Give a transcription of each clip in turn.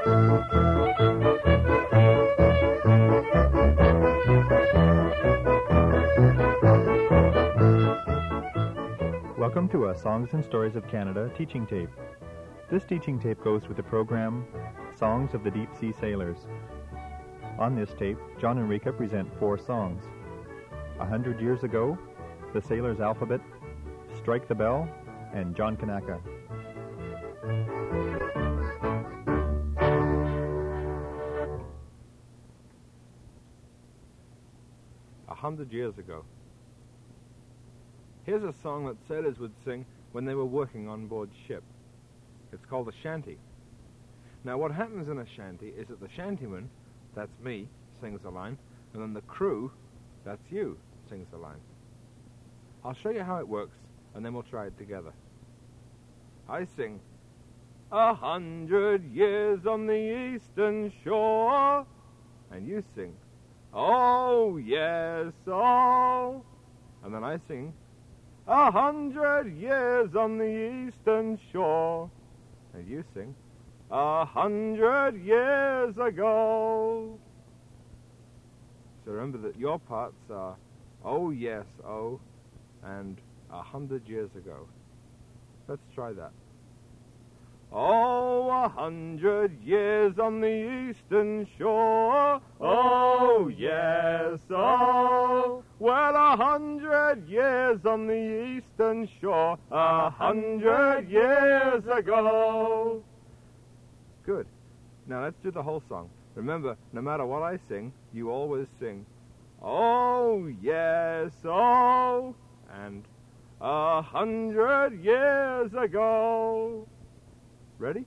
Welcome to a Songs and Stories of Canada teaching tape. This teaching tape goes with the program Songs of the Deep Sea Sailors. On this tape, John and Rika present 4 songs. 100 Years Ago, The Sailor's Alphabet, Strike the Bell, and John Kanaka. A 100 years ago. Here's a song that sailors would sing when they were working on board ship. It's called a shanty. Now what happens in a shanty is that the shantyman, that's me, sings a line, and then the crew, that's you, sings a line. I'll show you how it works, and then we'll try it together. I sing, 100 years on the eastern shore, and you sing, oh yes, oh, and then I sing, 100 years on the eastern shore, and you sing, 100 years ago. So remember that your parts are, oh yes, oh, and 100 years ago. Let's try that. Oh, 100 years on the eastern shore, oh yes, oh. Well, 100 years on the eastern shore, 100 years ago. Good. Now let's do the whole song. Remember, no matter what I sing, you always sing, oh yes, oh, and 100 years ago. Ready?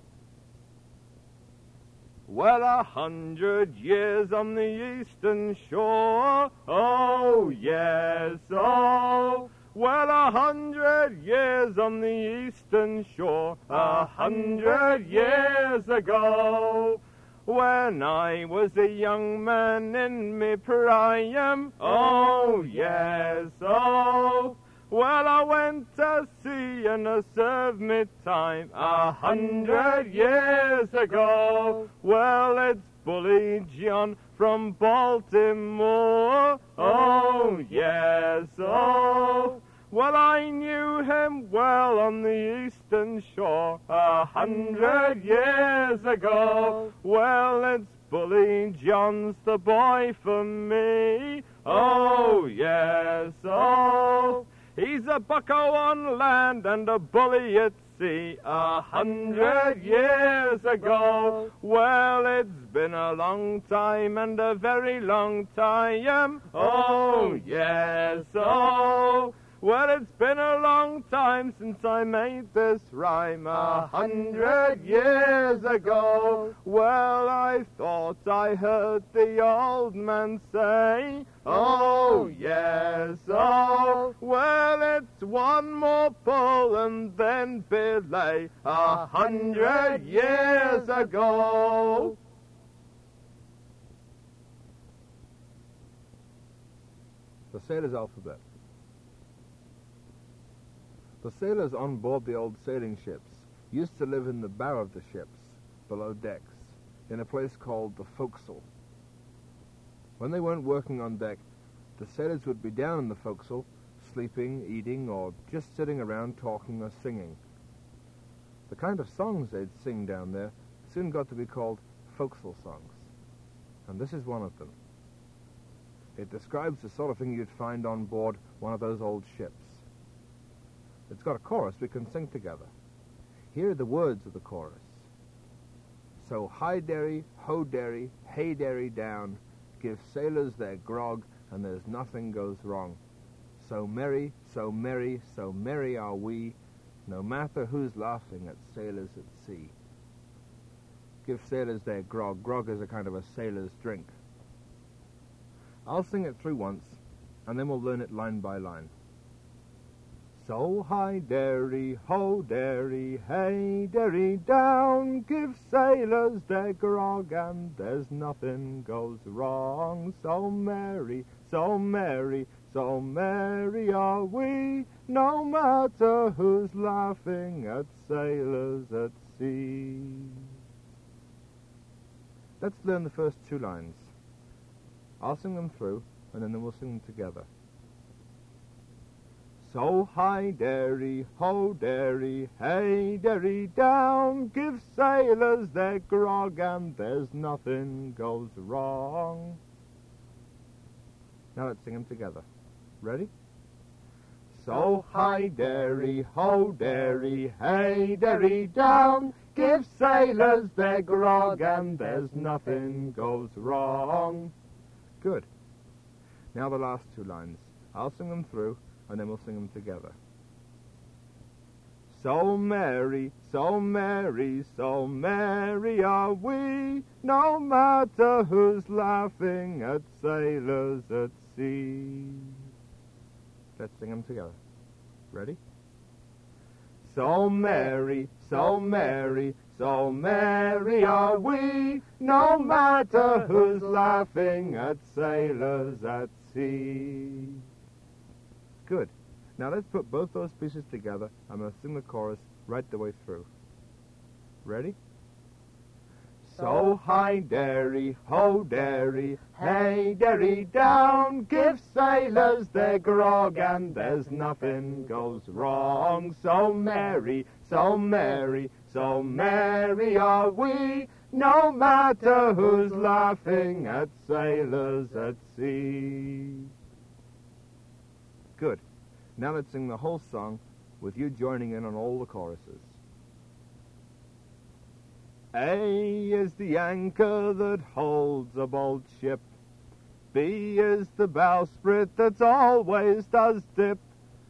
Well, 100 years on the eastern shore, oh yes, oh. Well, 100 years on the eastern shore, 100 years ago. When I was a young man in me prime, oh yes, oh. Well, I went to sea and I served me time 100 years ago. Well, it's Bully John from Baltimore, oh yes, oh. Well, I knew him well on the eastern shore 100 years ago. Well, it's Bully John's the boy for me, oh yes, oh. He's a bucko on land and a bully at sea 100 years ago. Well, it's been a long time and a very long time, oh yes, oh. Well, it's been a long time since I made this rhyme 100 years ago. Well, I thought I heard the old man say, oh yes, oh. Well, it's one more pull and then belay 100 years ago. The Sailor's Alphabet. The sailors on board the old sailing ships used to live in the bow of the ships, below decks, in a place called the forecastle. When they weren't working on deck, the sailors would be down in the forecastle, sleeping, eating, or just sitting around talking or singing. The kind of songs they'd sing down there soon got to be called forecastle songs, and this is one of them. It describes the sort of thing you'd find on board one of those old ships. It's got a chorus we can sing together. Here are the words of the chorus. So high derry, ho derry, hey derry down, give sailors their grog, and there's nothing goes wrong. So merry, so merry, so merry are we, no matter who's laughing at sailors at sea. Give sailors their grog. Grog is a kind of a sailor's drink. I'll sing it through once, and then we'll learn it line by line. So high derry, ho derry, hey derry down, give sailors their grog and there's nothing goes wrong. So merry, so merry, so merry are we, no matter who's laughing at sailors at sea. Let's learn the first two lines. I'll sing them through, and then we'll sing them together. So high derry, ho derry, hey derry down, give sailors their grog and there's nothing goes wrong. Now let's sing them together. Ready? So high derry, ho derry, hey derry down, give sailors their grog and there's nothing goes wrong. Good. Now the last two lines. I'll sing them through, and then we'll sing them together. So merry, so merry, so merry are we, no matter who's laughing at sailors at sea. Let's sing them together. Ready? So merry, so merry, so merry are we, no matter who's laughing at sailors at sea. Good. Now let's put both those pieces together. I'm going to sing the chorus right the way through. Ready? So high derry, ho derry, hey derry down, give sailors their grog and there's nothing goes wrong. So merry, so merry, so merry are we, no matter who's laughing at sailors at sea. Good. Now let's sing the whole song with you joining in on all the choruses. A is the anchor that holds a bold ship. B is the bowsprit that always does dip.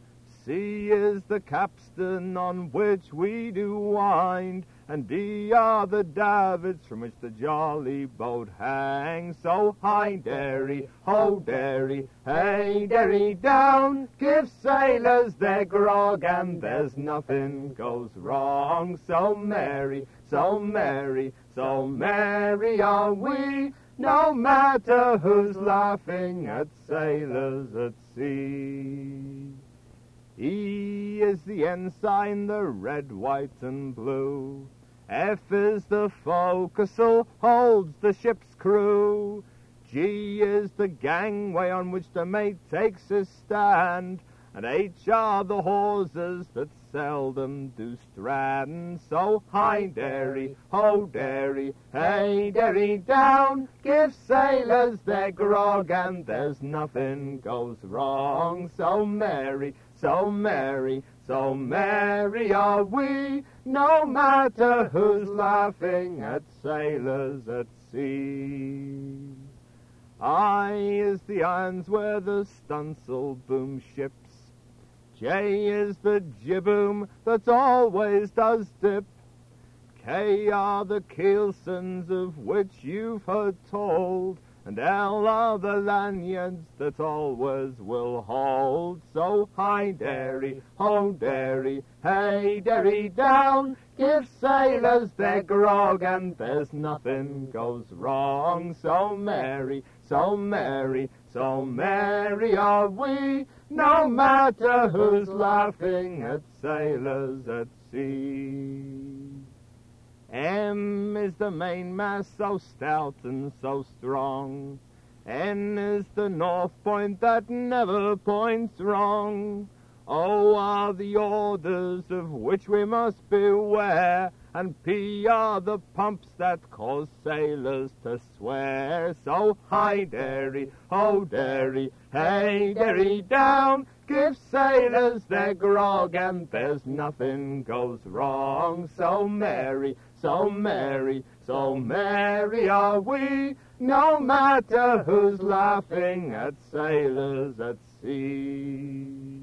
C is the capstan on which we do wind. And D are the davits from which the jolly boat hangs. So high derry, ho derry, hey derry down, give sailors their grog and there's nothing goes wrong. So merry, so merry, so merry are we, no matter who's laughing at sailors at sea. E is the ensign, the red, white, and blue. F is the forecastle, holds the ship's crew. G is the gangway on which the mate takes his stand. And H are the hawsers that seldom do strand. So high derry, ho derry, hey derry down, give sailors their grog and there's nothing goes wrong. So merry, so merry, so merry are we, no matter who's laughing at sailors at sea. I is the irons where the stunsail boom ships. J is the jibboom that always does dip. K are the keelsons of which you've heard told. And L are the lanyards that always will hold. So high derry, ho derry, hey derry down, give sailors their grog and there's nothing goes wrong. So merry, so merry, so merry are we, no matter who's laughing at sailors at sea. M is the mainmast, so stout and so strong. N is the north point that never points wrong. O are the orders of which we must beware. And P are the pumps that cause sailors to swear. So high derry, ho derry, hey derry down, give sailors their grog and there's nothing goes wrong. So merry, so merry, so merry are we, no matter who's laughing at sailors at sea.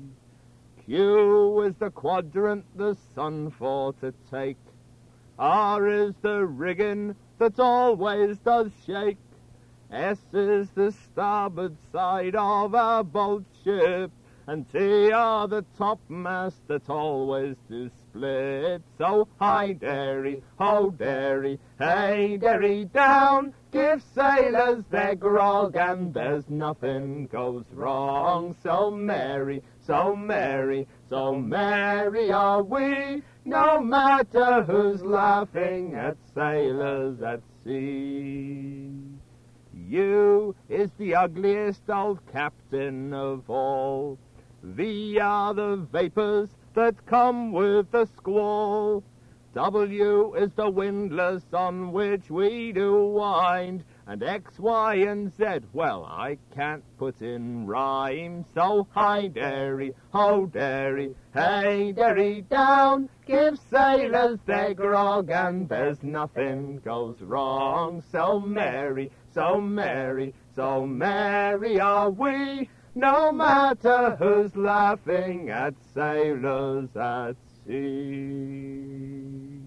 Q is the quadrant the sun for to take. R is the rigging that always does shake. S is the starboard side of our boat ship. And T are the topmasts that always do split. So high derry, ho derry, hey derry down, give sailors their grog and there's nothing goes wrong. So merry, so merry, so merry are we, no matter who's laughing at sailors at sea. You is the ugliest old captain of all. V are the vapors that come with the squall. W is the windlass on which we do wind. And X, Y, and Z, well, I can't put in rhyme. So hi, derry, ho, derry, hey, derry, down. Give sailors their grog and there's nothing goes wrong. So merry, so merry, so merry are we. No matter who's laughing at sailors at sea.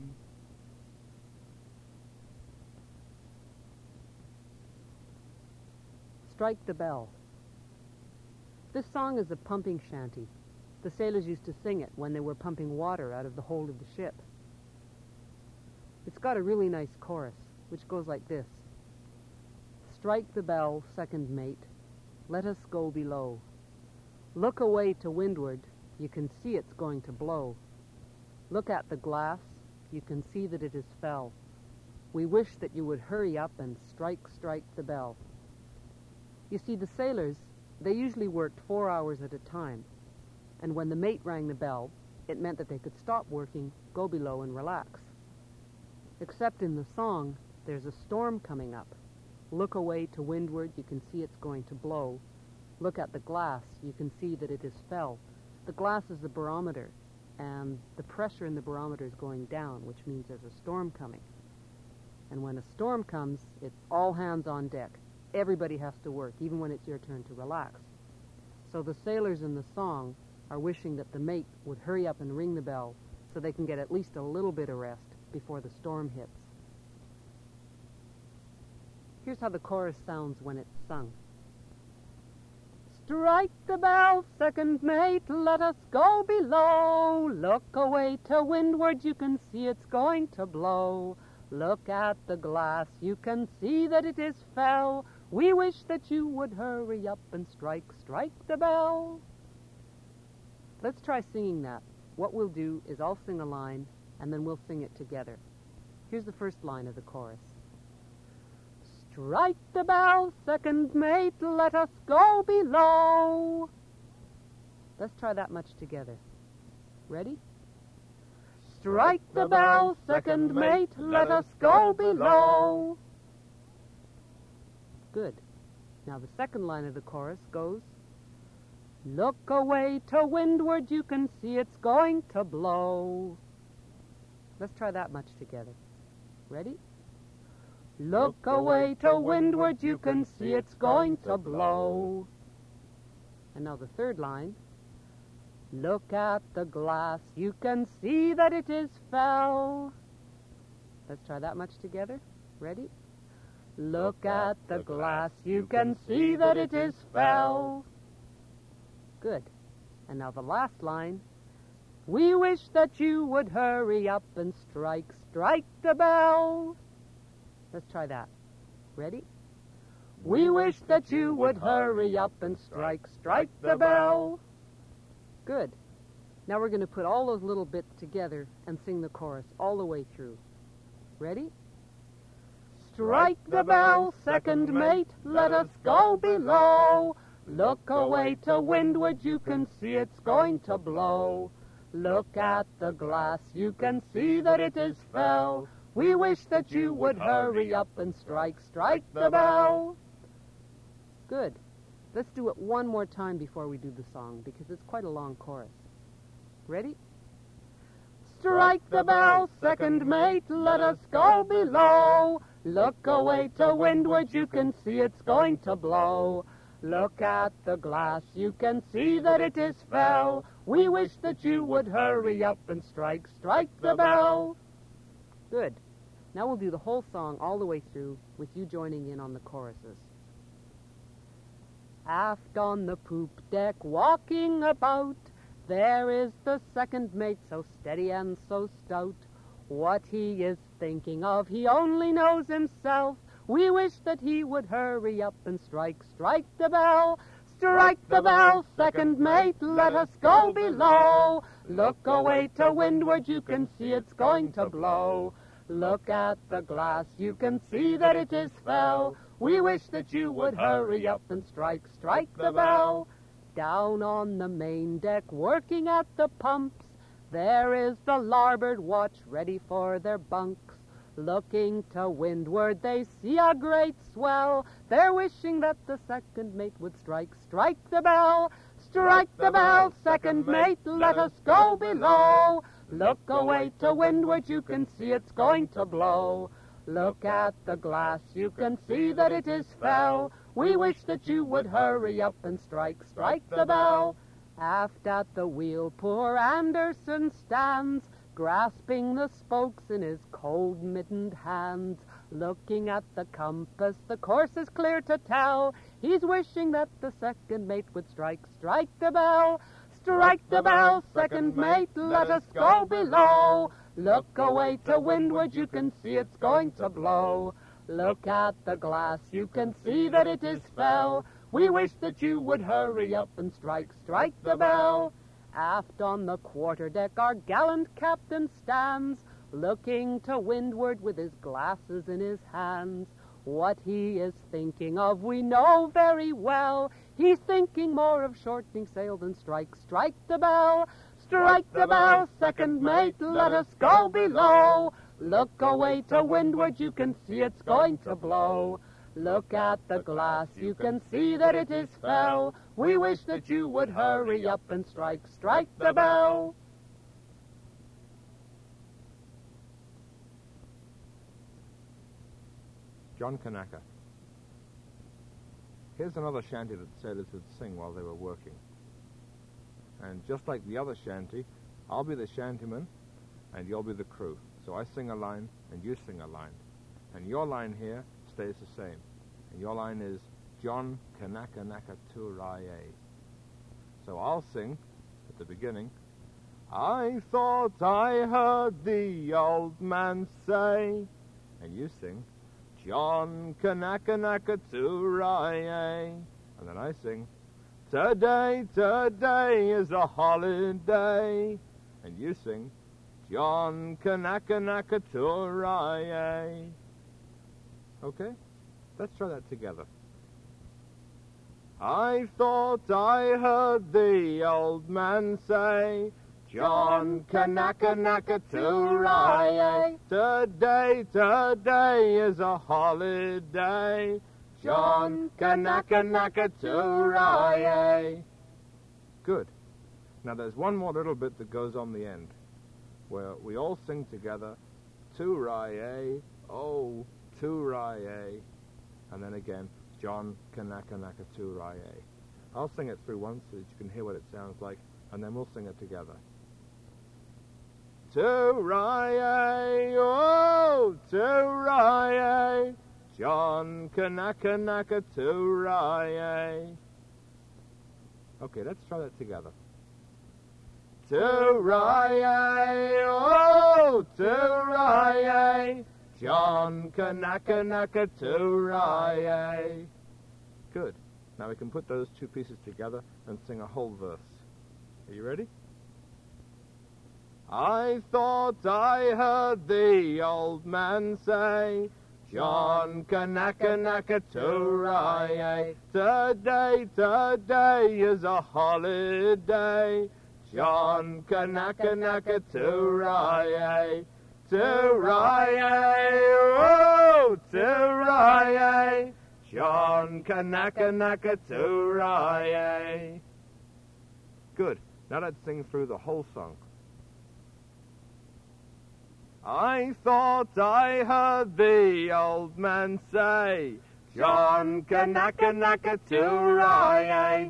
Strike the Bell. This song is a pumping shanty. The sailors used to sing it when they were pumping water out of the hold of the ship. It's got a really nice chorus, which goes like this. Strike the bell, second mate, let us go below. Look away to windward, you can see it's going to blow. Look at the glass, you can see that it is fell. We wish that you would hurry up and strike the bell. You see, the sailors, they usually worked 4 hours at a time, and when the mate rang the bell, it meant that they could stop working, go below, and relax. Except in the song, there's a storm coming up. Look away to windward, you can see it's going to blow. Look at the glass, you can see that it is fell. The glass is the barometer, and the pressure in the barometer is going down, which means there's a storm coming. And when a storm comes, it's all hands on deck. Everybody has to work, even when it's your turn to relax. So the sailors in the song are wishing that the mate would hurry up and ring the bell so they can get at least a little bit of rest before the storm hits. Here's how the chorus sounds when it's sung. Strike the bell, second mate, let us go below. Look away to windward, you can see it's going to blow. Look at the glass, you can see that it is fell. We wish that you would hurry up and strike the bell. Let's try singing that. What we'll do is I'll sing a line, and then we'll sing it together. Here's the first line of the chorus. Strike the bell, second mate, let us go below. Let's try that much together. Ready? Strike the bell, second mate, let us go below. Good. Now the second line of the chorus goes, look away to windward, you can see it's going to blow. Let's try that much together. Ready? Look away to windward, you can see it's going to blow. And now the third line. Look at the glass, you can see that it is fell. Let's try that much together. Ready? Look at the glass, you can see that it is fell. Good. And now the last line. We wish that you would hurry up and strike the bell. Let's try that. Ready? We wish that you would hurry up and strike the bell. Good. Now we're going to put all those little bits together and sing the chorus all the way through. Ready? Strike the bell, second mate, let us go below. Look away to windward, you can see it's going to blow. Look at the glass, you can see that it is fell. We wish that you would hurry up and strike the bell. Good. Let's do it one more time before we do the song, because it's quite a long chorus. Ready? Strike the bell, second mate, let us go below. Look away to windward, you can see it's going to blow. Look at the glass, you can see that it is fell. We wish that you would hurry up and strike the bell. Good. Now we'll do the whole song all the way through with you joining in on the choruses. Aft on the poop deck, walking about, there is the second mate, so steady and so stout. What he is thinking of, he only knows himself. We wish that he would hurry up and strike the bell. Strike the bell, second mate, let us go below. Look away to windward, you can see it's going to blow. Look at the glass, you can see that it is fell. We wish that you would hurry up and strike the bell. Down on the main deck, working at the pumps, there is the larboard watch ready for their bunks. Looking to windward, they see a great swell. They're wishing that the second mate would strike the bell. Strike the bell, second mate, let us go below. Look away to windward, you can see it's going to blow. Look at the glass, you can see that it is fell. We wish that you would hurry up and strike the bell. Aft at the wheel, poor Anderson stands, grasping the spokes in his cold-mittened hands. Looking at the compass, the course is clear to tell. He's wishing that the second mate would strike the bell. Strike the bell, second mate, let us go below. Look away to windward, you can see it's going to blow. Look at the glass, you can see that it is fell. We wish that you would hurry up and strike the bell. Aft on the quarterdeck, our gallant captain stands, looking to windward with his glasses in his hands. What he is thinking of we know very well. He's thinking more of shortening sail than strike the bell. Strike the bell, second mate, let us go below. Look away to windward, you can see it's going to blow. Look at the glass, you can see that it is fell. We wish that you would hurry up and strike the bell. John Kanaka. Here's another shanty that sailors would sing while they were working. And just like the other shanty, I'll be the shantyman and you'll be the crew. So I sing a line and you sing a line. And your line here stays the same. And your line is John Kanaka Naka Turaye. So I'll sing at the beginning, I thought I heard the old man say. And you sing, John Kanaka Naka Turaye. And then I sing, today is a holiday. And you sing, John Kanaka Naka Turaye. Okay? Let's try that together. I thought I heard the old man say, John Kanaka Naka Turaye. Today is a holiday. John Kanaka Naka Turaye. Good. Now there's one more little bit that goes on the end, where we all sing together, Turaye, oh, Turaye, and then again, John Kanaka Naka Turaye. I'll sing it through once so that you can hear what it sounds like, and then we'll sing it together. Turaye, oh, Turaye, John Kanaka Naka Turaye. Okay, let's try that together. Turaye, oh, Turaye, John Kanaka Naka Turaye. Good. Now we can put those two pieces together and sing a whole verse. Are you ready? I thought I heard the old man say, John Kanaka Naka Turaye. Today is a holiday. John Kanaka Naka Turaye. Turaye, oh, Turaye. John Kanaka Naka Turaye. Good. Now let's sing through the whole song. I thought I heard the old man say, John Kanaka Naka Turaye.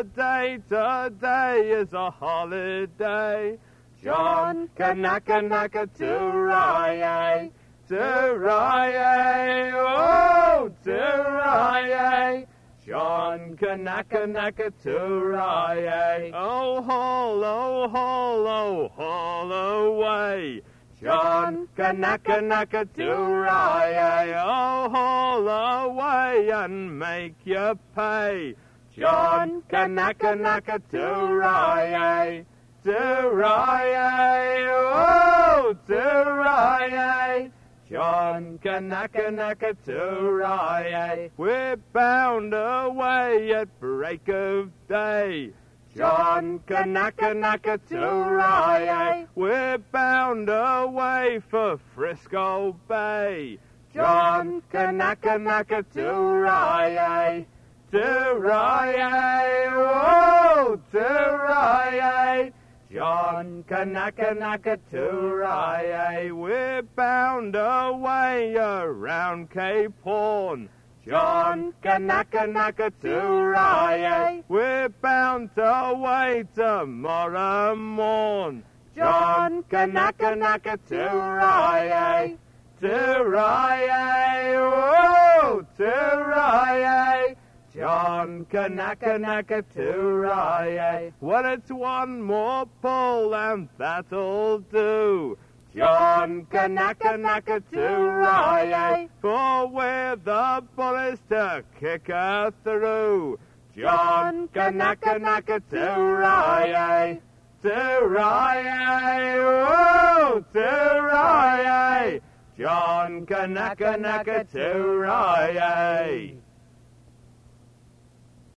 Today is a holiday. John Kanaka Naka Turaye. Turaye, oh, Turaye. John Kanaka Naka Turaye. Oh, haul, oh, haul, oh, haul away. John Kanaka Naka Turaye. Oh, haul away and make your pay. John Kanaka Naka Turaye. to-ry-ay, oh, to-ry-ay. John Kanaka to-ry-ay, we're bound away at break of day. John Kanaka to-ry-ay, we're bound away for Frisco Bay. John Kanaka to-ry-ay, to-ry-ay, oh, to-ry-ay. John Kanaka to-ry-ay, we're bound away around Cape Horn. John Kanaka to-ry-ay, we're bound away tomorrow morn. John Kanaka to-ry-ay, to-ry-ay, oh, to-ry-ay. John Kanaka to-ry-ay, well, it's one more pull and that'll do. John Kanaka to-ry-ay, for we're the bullies to kick her through. John Kanaka to-ry-ay, to-ry-ay, oh, to-ry-ay. John Kanaka to-ry-ay.